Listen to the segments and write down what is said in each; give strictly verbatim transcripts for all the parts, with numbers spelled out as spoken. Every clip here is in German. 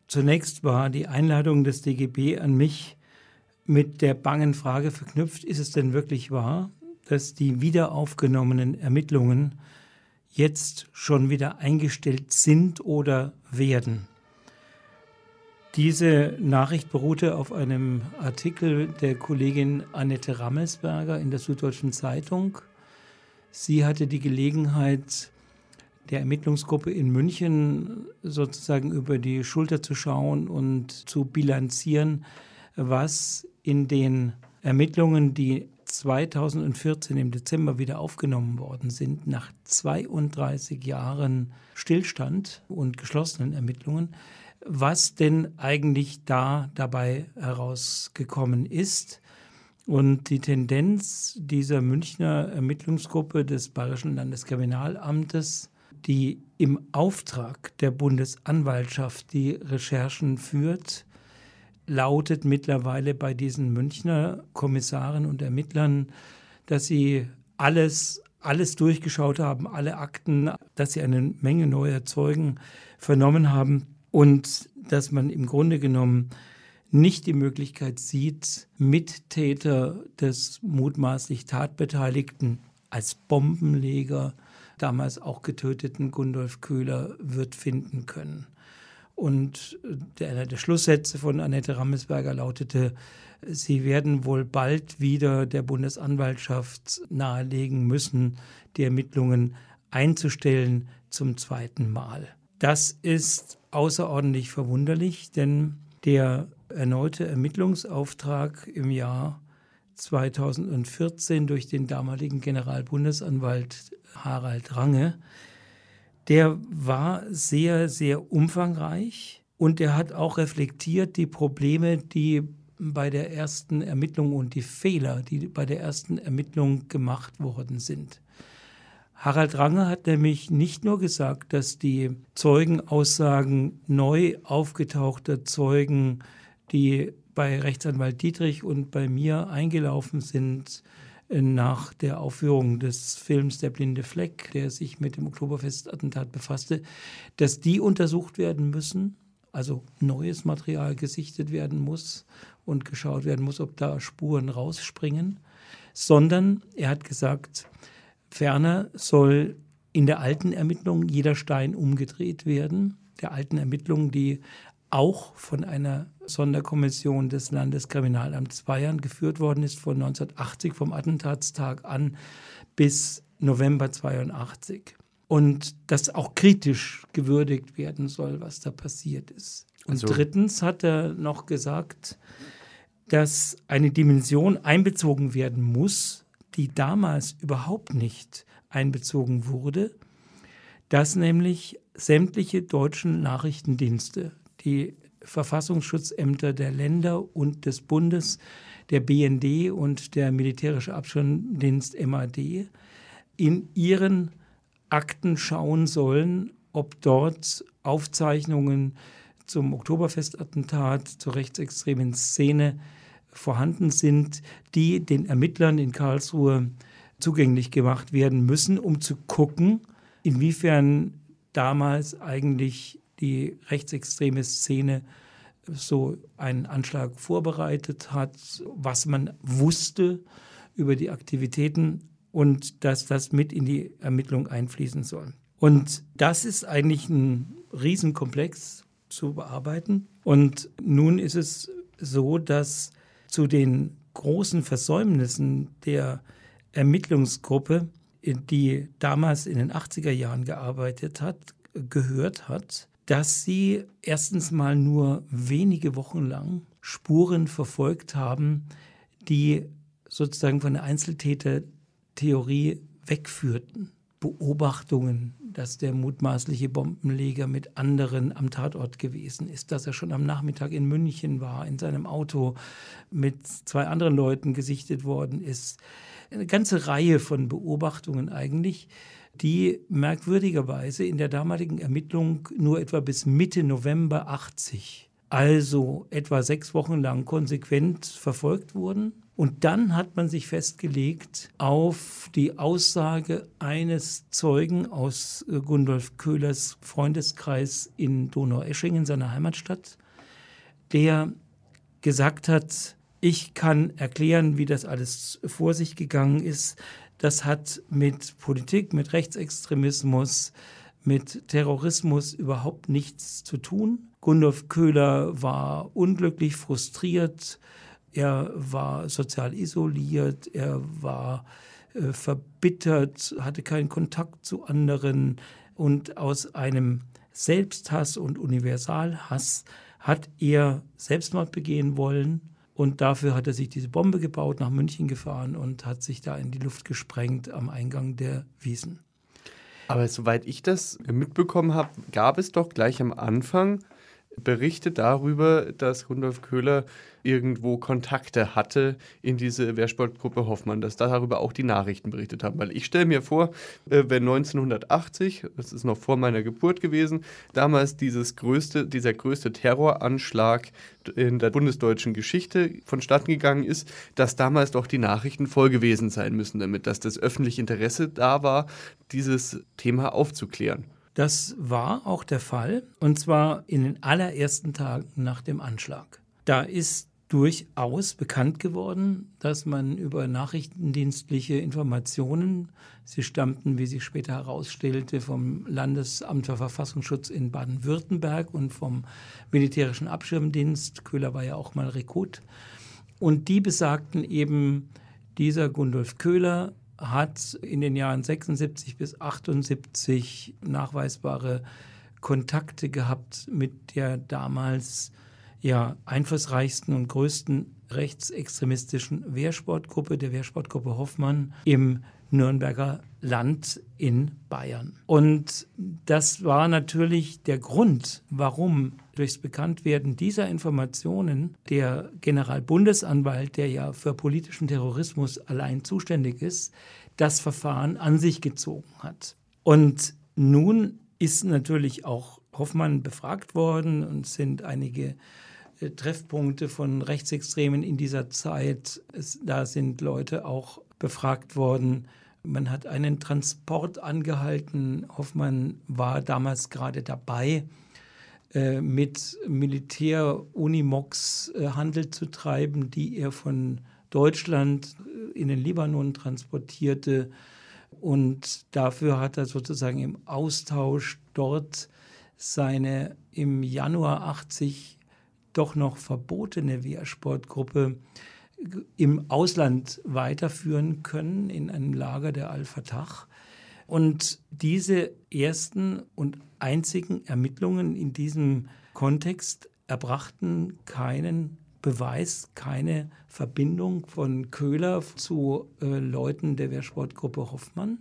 Zunächst war die Einladung des D G B an mich mit der bangen Frage verknüpft, ist es denn wirklich wahr, dass die wiederaufgenommenen Ermittlungen jetzt schon wieder eingestellt sind oder werden? Diese Nachricht beruhte auf einem Artikel der Kollegin Annette Rammelsberger in der Süddeutschen Zeitung. Sie hatte die Gelegenheit, der Ermittlungsgruppe in München sozusagen über die Schulter zu schauen und zu bilanzieren, was in den Ermittlungen, die zweitausendvierzehn im Dezember wieder aufgenommen worden sind, nach zweiunddreißig Jahren Stillstand und geschlossenen Ermittlungen, was denn eigentlich da dabei herausgekommen ist. Und die Tendenz dieser Münchner Ermittlungsgruppe des Bayerischen Landeskriminalamtes, die im Auftrag der Bundesanwaltschaft die Recherchen führt, lautet mittlerweile bei diesen Münchner Kommissaren und Ermittlern, dass sie alles, alles durchgeschaut haben, alle Akten, dass sie eine Menge neuer Zeugen vernommen haben und dass man im Grunde genommen nicht die Möglichkeit sieht, Mittäter des mutmaßlich Tatbeteiligten als Bombenleger, damals auch getöteten Gundolf Köhler, wird finden können. Und der, einer der Schlusssätze von Annette Rammelsberger lautete, sie werden wohl bald wieder der Bundesanwaltschaft nahelegen müssen, die Ermittlungen einzustellen zum zweiten Mal. Das ist außerordentlich verwunderlich, denn der erneute Ermittlungsauftrag im Jahr zweitausendvierzehn durch den damaligen Generalbundesanwalt Harald Range, der war sehr, sehr umfangreich und er hat auch reflektiert die Probleme, die bei der ersten Ermittlung und die Fehler, die bei der ersten Ermittlung gemacht worden sind. Harald Range hat nämlich nicht nur gesagt, dass die Zeugenaussagen neu aufgetauchter Zeugen, die bei Rechtsanwalt Dietrich und bei mir eingelaufen sind, nach der Aufführung des Films Der blinde Fleck, der sich mit dem Oktoberfestattentat befasste, dass die untersucht werden müssen, also neues Material gesichtet werden muss und geschaut werden muss, ob da Spuren rausspringen, sondern er hat gesagt, ferner soll in der alten Ermittlung jeder Stein umgedreht werden, der alten Ermittlung, die auch von einer Sonderkommission des Landeskriminalamts Bayern geführt worden ist, von neunzehnhundertachtzig, vom Attentatstag an bis November zweiundachtzig. Und das auch kritisch gewürdigt werden soll, was da passiert ist. Und also, drittens hat er noch gesagt, dass eine Dimension einbezogen werden muss, die damals überhaupt nicht einbezogen wurde, dass nämlich sämtliche deutschen Nachrichtendienste, die Verfassungsschutzämter der Länder und des Bundes, der B N D und der Militärische Abschirmdienst M A D, in ihren Akten schauen sollen, ob dort Aufzeichnungen zum Oktoberfestattentat, zur rechtsextremen Szene vorhanden sind, die den Ermittlern in Karlsruhe zugänglich gemacht werden müssen, um zu gucken, inwiefern damals eigentlich die rechtsextreme Szene so einen Anschlag vorbereitet hat, was man wusste über die Aktivitäten und dass das mit in die Ermittlung einfließen soll. Und das ist eigentlich ein Riesenkomplex zu bearbeiten. Und nun ist es so, dass zu den großen Versäumnissen der Ermittlungsgruppe, die damals in den achtziger Jahren gearbeitet hat, gehört hat, dass sie erstens mal nur wenige Wochen lang Spuren verfolgt haben, die sozusagen von der Einzeltätertheorie wegführten. Beobachtungen, dass der mutmaßliche Bombenleger mit anderen am Tatort gewesen ist, dass er schon am Nachmittag in München war, in seinem Auto mit zwei anderen Leuten gesichtet worden ist. Eine ganze Reihe von Beobachtungen eigentlich, die merkwürdigerweise in der damaligen Ermittlung nur etwa bis Mitte November achtzig also etwa sechs Wochen lang konsequent verfolgt wurden. Und dann hat man sich festgelegt auf die Aussage eines Zeugen aus Gundolf Köhlers Freundeskreis in Donaueschingen, seiner Heimatstadt, der gesagt hat, ich kann erklären, wie das alles vor sich gegangen ist. Das hat mit Politik, mit Rechtsextremismus, mit Terrorismus überhaupt nichts zu tun. Gundolf Köhler war unglücklich, frustriert. Er war sozial isoliert, er war äh, verbittert, hatte keinen Kontakt zu anderen. Und aus einem Selbsthass und Universalhass hat er Selbstmord begehen wollen. Und dafür hat er sich diese Bombe gebaut, nach München gefahren und hat sich da in die Luft gesprengt am Eingang der Wiesn. Aber soweit ich das mitbekommen habe, gab es doch gleich am Anfang Berichte darüber, dass Gundolf Köhler irgendwo Kontakte hatte in diese Wehrsportgruppe Hoffmann, dass darüber auch die Nachrichten berichtet haben. Weil ich stelle mir vor, wenn neunzehnhundertachtzig, das ist noch vor meiner Geburt gewesen, damals dieses größte, dieser größte Terroranschlag in der bundesdeutschen Geschichte vonstatten gegangen ist, dass damals doch die Nachrichten voll gewesen sein müssen damit, dass das öffentliche Interesse da war, dieses Thema aufzuklären. Das war auch der Fall, und zwar in den allerersten Tagen nach dem Anschlag. Da ist durchaus bekannt geworden, dass man über nachrichtendienstliche Informationen, sie stammten, wie sich später herausstellte, vom Landesamt für Verfassungsschutz in Baden-Württemberg und vom Militärischen Abschirmdienst, Köhler war ja auch mal Rekrut, und die besagten eben, dieser Gundolf Köhler hat in den Jahren sechsundsiebzig bis achtundsiebzig nachweisbare Kontakte gehabt mit der damals ja einflussreichsten und größten rechtsextremistischen Wehrsportgruppe, der Wehrsportgruppe Hoffmann im Nürnberger Land in Bayern. Und das war natürlich der Grund, warum durchs Bekanntwerden dieser Informationen der Generalbundesanwalt, der ja für politischen Terrorismus allein zuständig ist, das Verfahren an sich gezogen hat. Und nun ist natürlich auch Hoffmann befragt worden und sind einige äh, Treffpunkte von Rechtsextremen in dieser Zeit. Es, da sind Leute auch befragt worden. Man hat einen Transport angehalten. Hoffmann war damals gerade dabei, äh, mit Militär-Unimogs äh, Handel zu treiben, die er von Deutschland in den Libanon transportierte. Und dafür hat er sozusagen im Austausch dort seine im Januar achtzig doch noch verbotene Wehrsportgruppe im Ausland weiterführen können, in einem Lager der Al-Fatah. Und diese ersten und einzigen Ermittlungen in diesem Kontext erbrachten keinen Beweis, keine Verbindung von Köhler zu äh, Leuten der Wehrsportgruppe Hoffmann.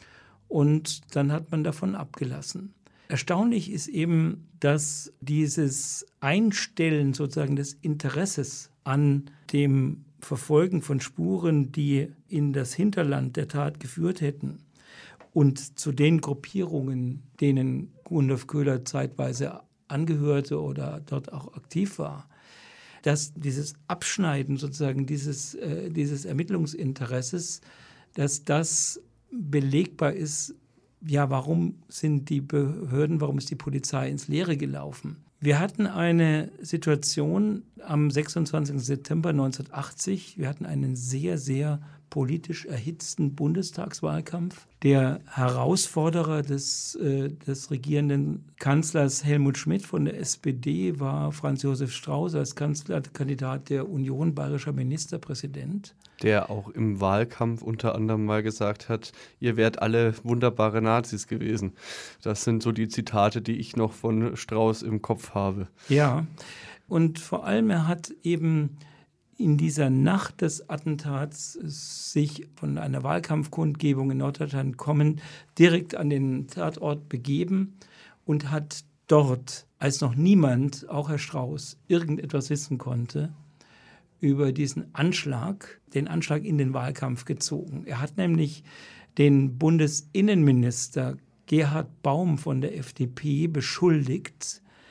Und dann hat man davon abgelassen. Erstaunlich ist eben, dass dieses Einstellen sozusagen des Interesses an dem Verfolgen von Spuren, die in das Hinterland der Tat geführt hätten und zu den Gruppierungen, denen Gundolf Köhler zeitweise angehörte oder dort auch aktiv war, dass dieses Abschneiden sozusagen dieses, äh, dieses Ermittlungsinteresses, dass das belegbar ist, ja, warum sind die Behörden, warum ist die Polizei ins Leere gelaufen? Wir hatten eine Situation am sechsundzwanzigsten September neunzehnhundertachtzig. Wir hatten einen sehr, sehr politisch erhitzten Bundestagswahlkampf. Der Herausforderer des, äh, des regierenden Kanzlers Helmut Schmidt von der S P D war Franz Josef Strauß als Kanzlerkandidat der Union, bayerischer Ministerpräsident. Der auch im Wahlkampf unter anderem mal gesagt hat, ihr wärt alle wunderbare Nazis gewesen. Das sind so die Zitate, die ich noch von Strauß im Kopf habe. Ja, und vor allem er hat eben in dieser Nacht des Attentats sich von einer Wahlkampfkundgebung in Norddeutschland kommend direkt an den Tatort begeben und hat dort, als noch niemand, auch Herr Strauß, irgendetwas wissen konnte, über diesen Anschlag, den Anschlag in den Wahlkampf gezogen. Er hat nämlich den Bundesinnenminister Gerhard Baum von der F D P beschuldigt,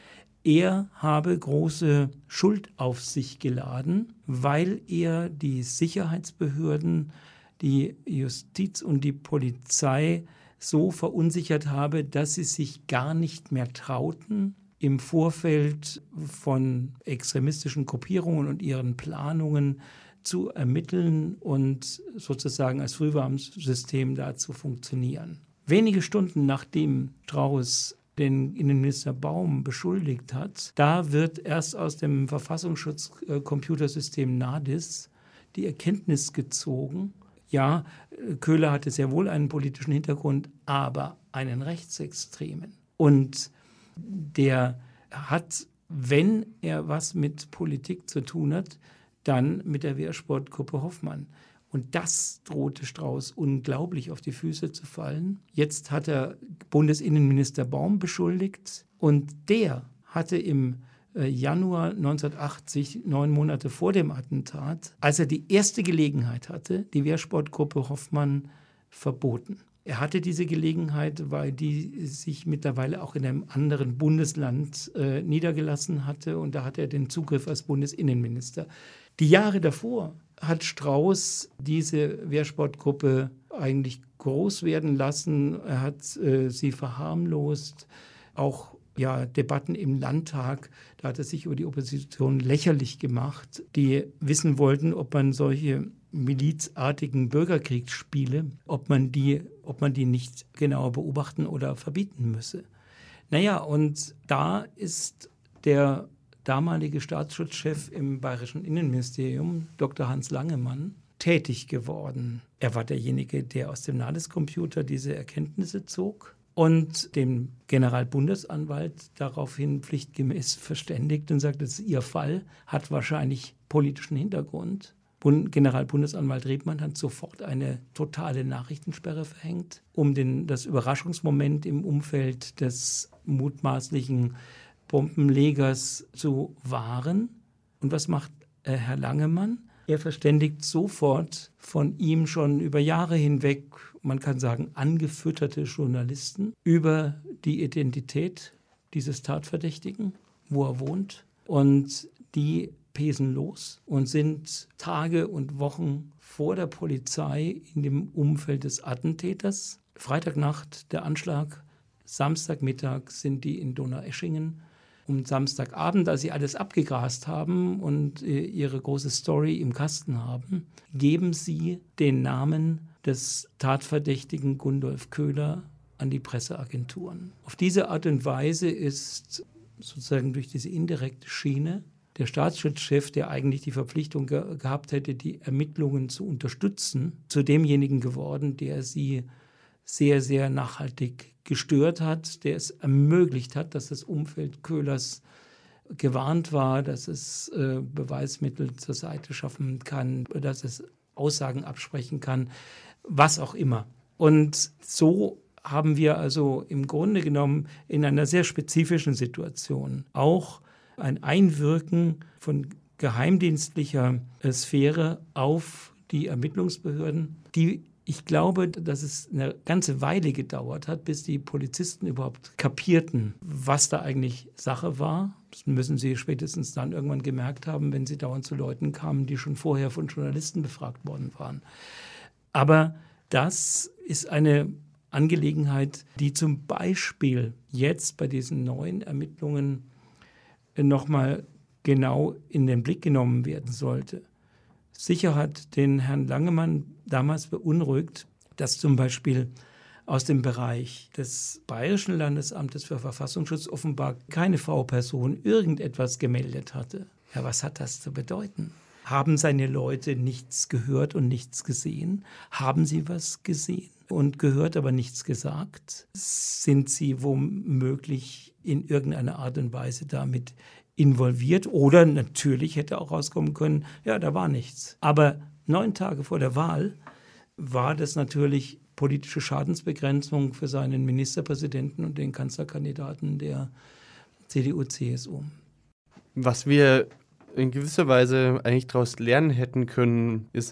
er habe große Schuld auf sich geladen, weil er die Sicherheitsbehörden, die Justiz und die Polizei so verunsichert habe, dass sie sich gar nicht mehr trauten, im Vorfeld von extremistischen Gruppierungen und ihren Planungen zu ermitteln und sozusagen als Frühwarnsystem da zu funktionieren. Wenige Stunden nachdem Strauß den Innenminister Baum beschuldigt hat, da wird erst aus dem Verfassungsschutzcomputersystem NADIS die Erkenntnis gezogen, ja, Köhler hatte sehr wohl einen politischen Hintergrund, aber einen rechtsextremen. Und der hat, wenn er was mit Politik zu tun hat, dann mit der Wehrsportgruppe Hoffmann. Und das drohte Strauß unglaublich auf die Füße zu fallen. Jetzt hat er Bundesinnenminister Baum beschuldigt und der hatte im Januar neunzehnhundertachtzig, neun Monate vor dem Attentat, als er die erste Gelegenheit hatte, die Wehrsportgruppe Hoffmann verboten. Er hatte diese Gelegenheit, weil die sich mittlerweile auch in einem anderen Bundesland äh, niedergelassen hatte und da hatte er den Zugriff als Bundesinnenminister. Die Jahre davor hat Strauß diese Wehrsportgruppe eigentlich groß werden lassen. Er hat äh, sie verharmlost, auch ja, Debatten im Landtag, da hat er sich über die Opposition lächerlich gemacht, die wissen wollten, ob man solche milizartigen Bürgerkriegsspiele, ob man die, ob man die nicht genauer beobachten oder verbieten müsse. Naja, und da ist der damalige Staatsschutzchef im Bayerischen Innenministerium, Doktor Hans Langemann, tätig geworden. Er war derjenige, der aus dem NADIS-Computer diese Erkenntnisse zog und dem Generalbundesanwalt daraufhin pflichtgemäß verständigt und sagt, das ist Ihr Fall, hat wahrscheinlich politischen Hintergrund. Bund- Generalbundesanwalt Rebmann hat sofort eine totale Nachrichtensperre verhängt, um den, das Überraschungsmoment im Umfeld des mutmaßlichen Bombenlegers zu wahren. Und was macht äh, Herr Langemann? Er verständigt sofort von ihm schon über Jahre hinweg, man kann sagen, angefütterte Journalisten über die Identität dieses Tatverdächtigen, wo er wohnt. Und die pesen los und sind Tage und Wochen vor der Polizei in dem Umfeld des Attentäters. Freitagnacht der Anschlag, Samstagmittag sind die in Donaueschingen. Um Samstagabend, als sie alles abgegrast haben und äh, ihre große Story im Kasten haben, geben sie den Namen des Tatverdächtigen Gundolf Köhler an die Presseagenturen. Auf diese Art und Weise ist sozusagen durch diese indirekte Schiene der Staatsschutzchef, der eigentlich die Verpflichtung ge- gehabt hätte, die Ermittlungen zu unterstützen, zu demjenigen geworden, der sie sehr, sehr nachhaltig gestört hat, der es ermöglicht hat, dass das Umfeld Köhlers gewarnt war, dass es äh, Beweismittel zur Seite schaffen kann, dass es Aussagen absprechen kann, was auch immer. Und so haben wir also im Grunde genommen in einer sehr spezifischen Situation auch ein Einwirken von geheimdienstlicher Sphäre auf die Ermittlungsbehörden, die ich glaube, dass es eine ganze Weile gedauert hat, bis die Polizisten überhaupt kapierten, was da eigentlich Sache war. Das müssen sie spätestens dann irgendwann gemerkt haben, wenn sie dauernd zu Leuten kamen, die schon vorher von Journalisten befragt worden waren. Aber das ist eine Angelegenheit, die zum Beispiel jetzt bei diesen neuen Ermittlungen nochmal genau in den Blick genommen werden sollte. Sicher hat den Herrn Langemann damals beunruhigt, dass zum Beispiel aus dem Bereich des Bayerischen Landesamtes für Verfassungsschutz offenbar keine V-Person irgendetwas gemeldet hatte. Ja, was hat das zu bedeuten? Haben seine Leute nichts gehört und nichts gesehen? Haben sie was gesehen und gehört, aber nichts gesagt? Sind sie womöglich in irgendeiner Art und Weise damit involviert? Oder natürlich hätte auch rauskommen können, ja, da war nichts. Aber neun Tage vor der Wahl war das natürlich politische Schadensbegrenzung für seinen Ministerpräsidenten und den Kanzlerkandidaten der C D U C S U. Was wir in gewisser Weise eigentlich daraus lernen hätten können, ist,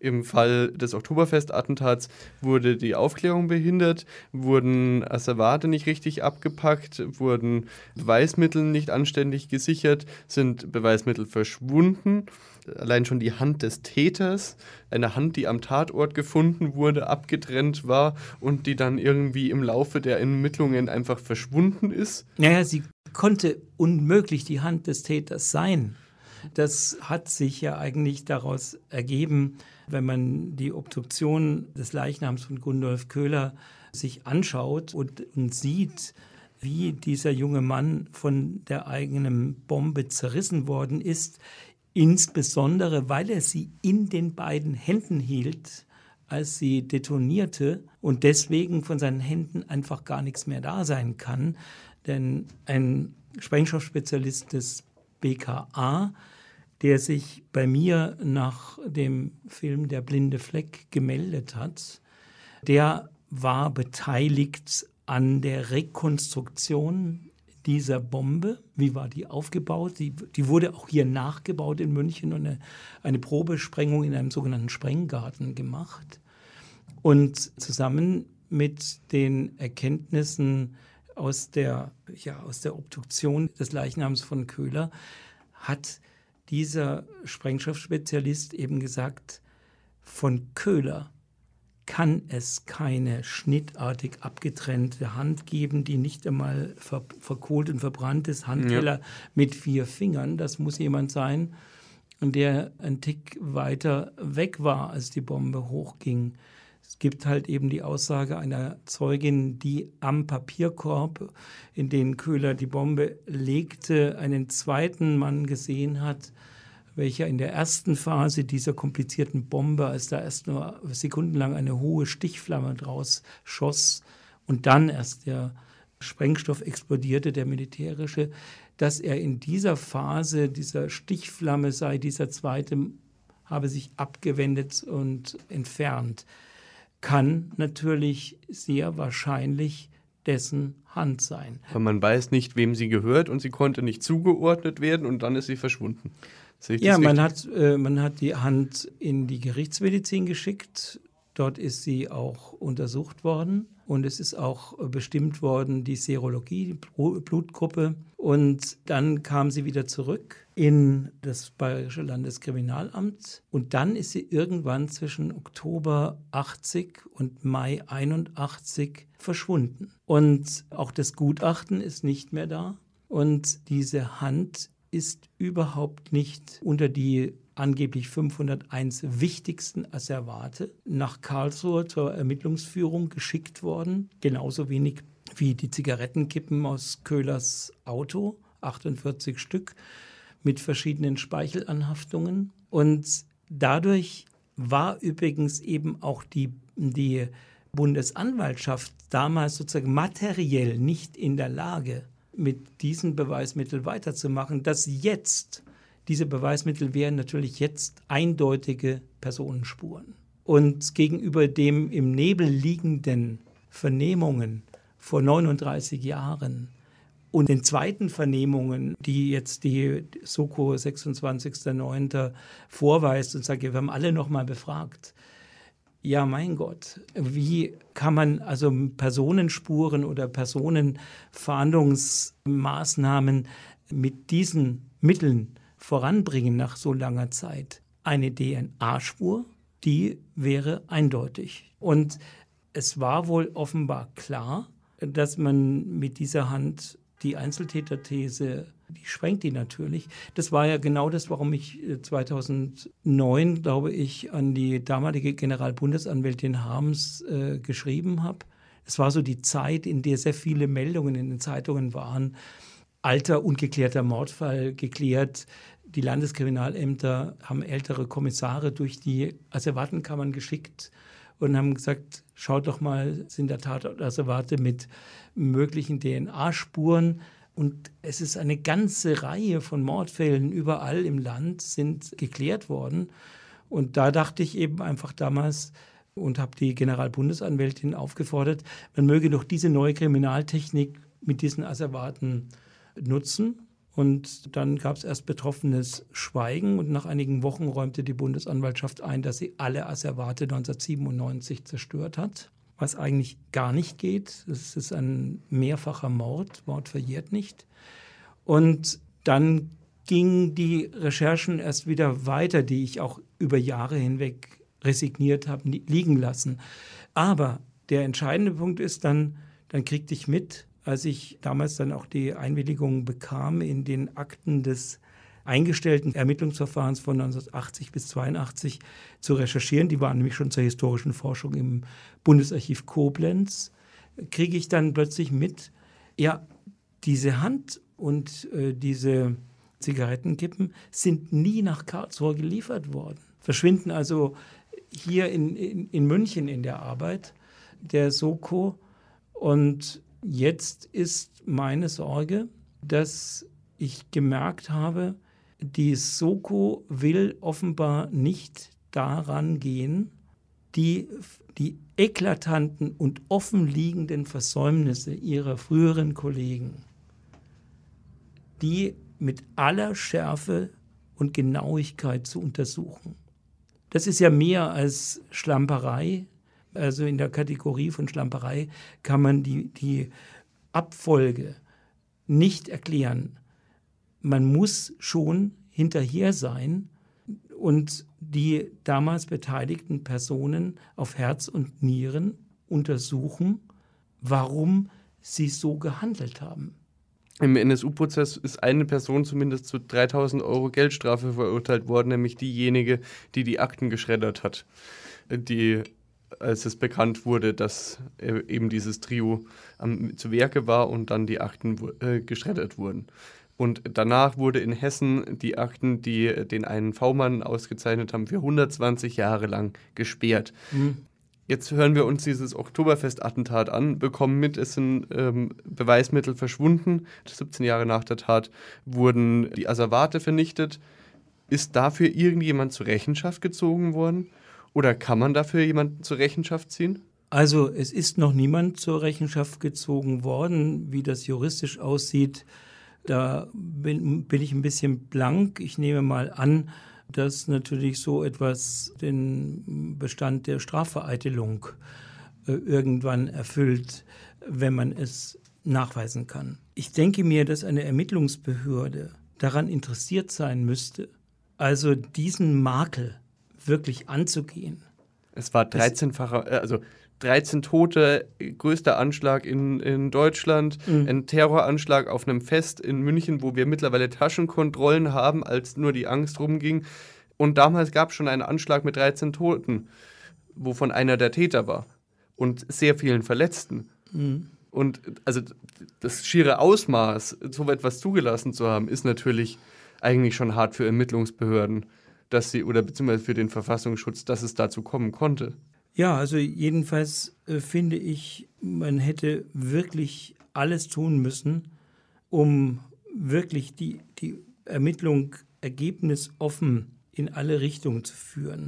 Im Fall des Oktoberfest-Attentats wurde die Aufklärung behindert, wurden Asservate nicht richtig abgepackt, wurden Beweismittel nicht anständig gesichert, sind Beweismittel verschwunden. Allein schon die Hand des Täters, eine Hand, die am Tatort gefunden wurde, abgetrennt war und die dann irgendwie im Laufe der Ermittlungen einfach verschwunden ist. Naja, sie konnte unmöglich die Hand des Täters sein. Das hat sich ja eigentlich daraus ergeben, wenn man die Obduktion des Leichnams von Gundolf Köhler sich anschaut und, und sieht, wie dieser junge Mann von der eigenen Bombe zerrissen worden ist, insbesondere weil er sie in den beiden Händen hielt, als sie detonierte und deswegen von seinen Händen einfach gar nichts mehr da sein kann. Denn ein Sprengstoffspezialist des B K A, der sich bei mir nach dem Film Der blinde Fleck gemeldet hat, der war beteiligt an der Rekonstruktion dieser Bombe. Wie war die aufgebaut? Die, die wurde auch hier nachgebaut in München und eine, eine Probesprengung in einem sogenannten Sprenggarten gemacht. Und zusammen mit den Erkenntnissen aus der, ja, aus der Obduktion des Leichnams von Köhler hat dieser Sprengstoffspezialist eben gesagt, von Köhler kann es keine schnittartig abgetrennte Hand geben, die nicht einmal ver- verkohlt und verbrannt ist, Handteller ja. mit vier Fingern. Das muss jemand sein, der ein Tick weiter weg war, als die Bombe hochging. Es gibt halt eben die Aussage einer Zeugin, die am Papierkorb, in den Köhler die Bombe legte, einen zweiten Mann gesehen hat, welcher in der ersten Phase dieser komplizierten Bombe, als da erst nur sekundenlang eine hohe Stichflamme draus schoss und dann erst der Sprengstoff explodierte, der militärische, dass er in dieser Phase dieser Stichflamme sei, dieser zweite habe sich abgewendet und entfernt. Kann natürlich sehr wahrscheinlich dessen Hand sein. Aber man weiß nicht, wem sie gehört und sie konnte nicht zugeordnet werden und dann ist sie verschwunden. Ja, man hat, äh, man hat die Hand in die Gerichtsmedizin geschickt. Dort ist sie auch untersucht worden und es ist auch bestimmt worden, die Serologie, die Blutgruppe. Und dann kam sie wieder zurück in das Bayerische Landeskriminalamt und dann ist sie irgendwann zwischen Oktober achtzig und Mai einundachtzig verschwunden. Und auch das Gutachten ist nicht mehr da und diese Hand ist überhaupt nicht unter die angeblich fünfhunderteins wichtigsten Asservate nach Karlsruhe zur Ermittlungsführung geschickt worden. Genauso wenig wie die Zigarettenkippen aus Köhlers Auto, achtundvierzig Stück, mit verschiedenen Speichelanhaftungen. Und dadurch war übrigens eben auch die, die Bundesanwaltschaft damals sozusagen materiell nicht in der Lage, mit diesen Beweismitteln weiterzumachen, dass jetzt, diese Beweismittel wären natürlich jetzt eindeutige Personenspuren. Und gegenüber dem im Nebel liegenden Vernehmungen vor neununddreißig Jahren und den zweiten Vernehmungen, die jetzt die Soko sechsundzwanzigster neunter vorweist und sagt, wir haben alle noch mal befragt. Ja, mein Gott, wie kann man also Personenspuren oder Personenfahndungsmaßnahmen mit diesen Mitteln voranbringen nach so langer Zeit? Eine D N A-Spur, die wäre eindeutig. Und es war wohl offenbar klar, dass man mit dieser Hand die Einzeltäterthese, die sprengt die natürlich. Das war ja genau das, warum ich zweitausendneun, glaube ich, an die damalige Generalbundesanwältin Harms äh, geschrieben habe. Es war so die Zeit, in der sehr viele Meldungen in den Zeitungen waren. Alter, ungeklärter Mordfall geklärt. Die Landeskriminalämter haben ältere Kommissare durch die Asservatenkammern geschickt und haben gesagt, schaut doch mal, sind da Tatortasservate mit möglichen D N A-Spuren. Und es ist eine ganze Reihe von Mordfällen überall im Land sind geklärt worden. Und da dachte ich eben einfach damals und habe die Generalbundesanwältin aufgefordert, man möge doch diese neue Kriminaltechnik mit diesen Asservaten nutzen. Und dann gab es erst betroffenes Schweigen und nach einigen Wochen räumte die Bundesanwaltschaft ein, dass sie alle Asservate neunzehnhundertsiebenundneunzig zerstört hat, was eigentlich gar nicht geht. Es ist ein mehrfacher Mord, Mord verjährt nicht. Und dann gingen die Recherchen erst wieder weiter, die ich auch über Jahre hinweg resigniert habe, liegen lassen. Aber der entscheidende Punkt ist dann, dann kriegte ich mit, als ich damals dann auch die Einwilligung bekam, in den Akten des eingestellten Ermittlungsverfahrens von neunzehnhundertachtzig bis zweiundachtzig zu recherchieren. Die waren nämlich schon zur historischen Forschung im Bundesarchiv Koblenz. Kriege ich dann plötzlich mit, ja, diese Hand und äh, diese Zigarettenkippen sind nie nach Karlsruhe geliefert worden. Verschwinden also hier in, in, in München in der Arbeit der Soko. Und jetzt ist meine Sorge, dass ich gemerkt habe, die Soko will offenbar nicht daran gehen, die, die eklatanten und offenliegenden Versäumnisse ihrer früheren Kollegen, die mit aller Schärfe und Genauigkeit zu untersuchen. Das ist ja mehr als Schlamperei. Also in der Kategorie von Schlamperei kann man die, die Abfolge nicht erklären. Man muss schon hinterher sein und die damals beteiligten Personen auf Herz und Nieren untersuchen, warum sie so gehandelt haben. Im N S U-Prozess ist eine Person zumindest zu dreitausend Euro Geldstrafe verurteilt worden, nämlich diejenige, die die Akten geschreddert hat, die, als es bekannt wurde, dass eben dieses Trio am, zu Werke war und dann die Akten äh, geschreddert wurden. Und danach wurde in Hessen die Akten, die den einen V-Mann ausgezeichnet haben, für hundertzwanzig Jahre lang gesperrt. Mhm. Jetzt hören wir uns dieses Oktoberfest-Attentat an, bekommen mit, es sind ähm, Beweismittel verschwunden. siebzehn Jahre nach der Tat wurden die Asservate vernichtet. Ist dafür irgendjemand zur Rechenschaft gezogen worden? Oder kann man dafür jemanden zur Rechenschaft ziehen? Also es ist noch niemand zur Rechenschaft gezogen worden. Wie das juristisch aussieht, da bin, bin ich ein bisschen blank. Ich nehme mal an, dass natürlich so etwas den Bestand der Strafvereitelung äh, irgendwann erfüllt, wenn man es nachweisen kann. Ich denke mir, dass eine Ermittlungsbehörde daran interessiert sein müsste, also diesen Makel wirklich anzugehen. Es war dreizehnfacher, also dreizehn Tote, größter Anschlag in, in Deutschland, mhm. ein Terroranschlag auf einem Fest in München, wo wir mittlerweile Taschenkontrollen haben, als nur die Angst rumging. Und damals gab es schon einen Anschlag mit dreizehn Toten, wovon einer der Täter war und sehr vielen Verletzten. Mhm. Und also das schiere Ausmaß, so etwas zugelassen zu haben, ist natürlich eigentlich schon hart für Ermittlungsbehörden, dass sie, oder beziehungsweise für den Verfassungsschutz, dass es dazu kommen konnte. Ja, also jedenfalls äh, finde ich, man hätte wirklich alles tun müssen, um wirklich die, die Ermittlung ergebnisoffen in alle Richtungen zu führen.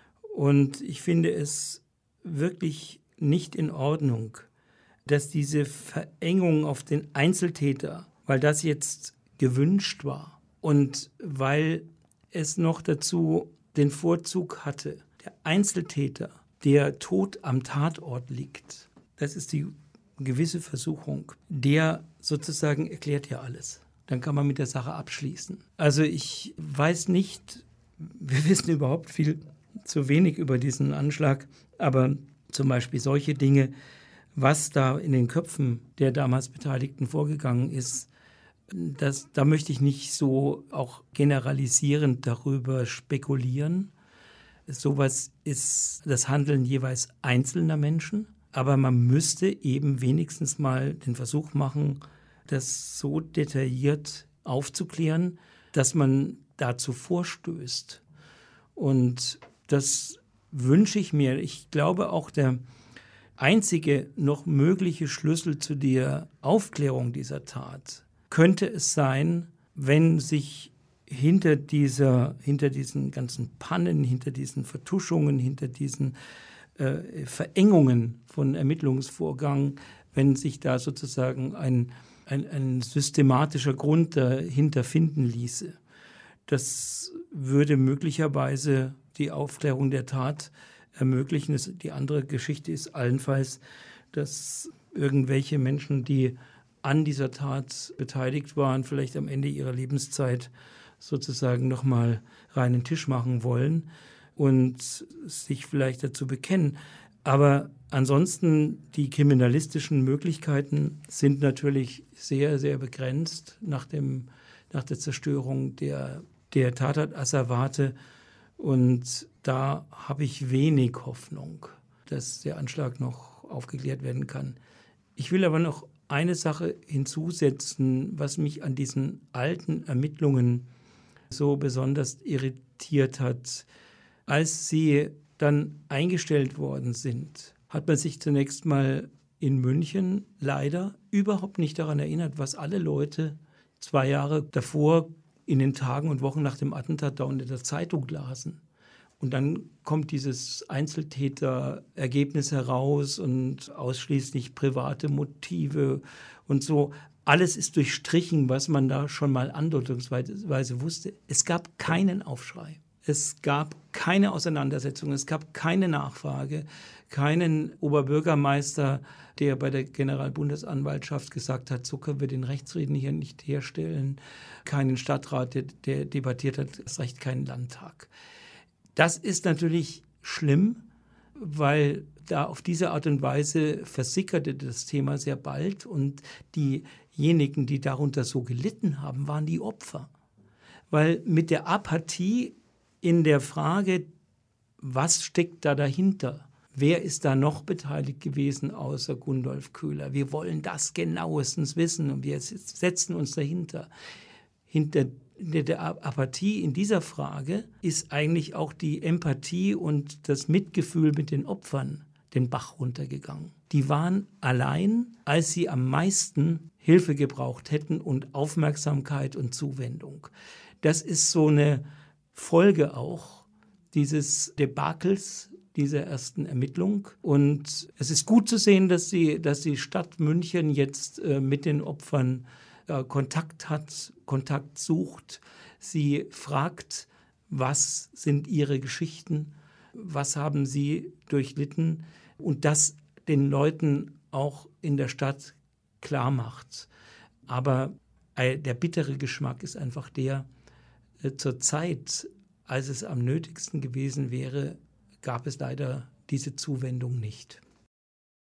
Und ich finde es wirklich nicht in Ordnung, dass diese Verengung auf den Einzeltäter, weil das jetzt gewünscht war und weil es noch dazu den Vorzug hatte, der Einzeltäter, der tot am Tatort liegt, das ist die gewisse Versuchung, der sozusagen erklärt ja alles. Dann kann man mit der Sache abschließen. Also ich weiß nicht, wir wissen überhaupt viel zu wenig über diesen Anschlag, aber zum Beispiel solche Dinge, was da in den Köpfen der damals Beteiligten vorgegangen ist, das, da möchte ich nicht so auch generalisierend darüber spekulieren. Sowas ist das Handeln jeweils einzelner Menschen, aber man müsste eben wenigstens mal den Versuch machen, das so detailliert aufzuklären, dass man dazu vorstößt. Und das wünsche ich mir. Ich glaube auch, der einzige noch mögliche Schlüssel zu der Aufklärung dieser Tat könnte es sein, wenn sich hinter dieser, hinter diesen ganzen Pannen, hinter diesen Vertuschungen, hinter diesen äh, Verengungen von Ermittlungsvorgang, wenn sich da sozusagen ein, ein, ein systematischer Grund dahinter finden ließe. Das würde möglicherweise die Aufklärung der Tat ermöglichen. Das, die andere Geschichte ist allenfalls, dass irgendwelche Menschen, die an dieser Tat beteiligt waren, vielleicht am Ende ihrer Lebenszeit sozusagen nochmal reinen Tisch machen wollen und sich vielleicht dazu bekennen. Aber ansonsten, die kriminalistischen Möglichkeiten sind natürlich sehr, sehr begrenzt nach, dem, nach der Zerstörung der, der Tatortasservate. Und da habe ich wenig Hoffnung, dass der Anschlag noch aufgeklärt werden kann. Ich will aber noch eine Sache hinzusetzen, was mich an diesen alten Ermittlungen so besonders irritiert hat. Als sie dann eingestellt worden sind, hat man sich zunächst mal in München leider überhaupt nicht daran erinnert, was alle Leute zwei Jahre davor in den Tagen und Wochen nach dem Attentat da unter der Zeitung lasen. Und dann kommt dieses Einzeltäterergebnis heraus und ausschließlich private Motive und so. Alles ist durchstrichen, was man da schon mal andeutungsweise wusste. Es gab keinen Aufschrei. Es gab keine Auseinandersetzung. Es gab keine Nachfrage. Keinen Oberbürgermeister, der bei der Generalbundesanwaltschaft gesagt hat, so können wir den Rechtsfrieden hier nicht herstellen. Keinen Stadtrat, der, der debattiert hat, erst recht keinen Landtag. Das ist natürlich schlimm, weil da auf diese Art und Weise versickerte das Thema sehr bald und diejenigen, die darunter so gelitten haben, waren die Opfer. Weil mit der Apathie in der Frage, was steckt da dahinter? Wer ist da noch beteiligt gewesen außer Gundolf Köhler? Wir wollen das genauestens wissen und wir setzen uns dahinter. Hinter der Apathie in dieser Frage ist eigentlich auch die Empathie und das Mitgefühl mit den Opfern den Bach runtergegangen. Die waren allein, als sie am meisten Hilfe gebraucht hätten und Aufmerksamkeit und Zuwendung. Das ist so eine Folge auch dieses Debakels, dieser ersten Ermittlung. Und es ist gut zu sehen, dass die, dass die Stadt München jetzt äh, mit den Opfern Kontakt hat, Kontakt sucht. Sie fragt, was sind ihre Geschichten, was haben sie durchlitten und das den Leuten auch in der Stadt klar macht. Aber der bittere Geschmack ist einfach der, zur Zeit, als es am nötigsten gewesen wäre, gab es leider diese Zuwendung nicht.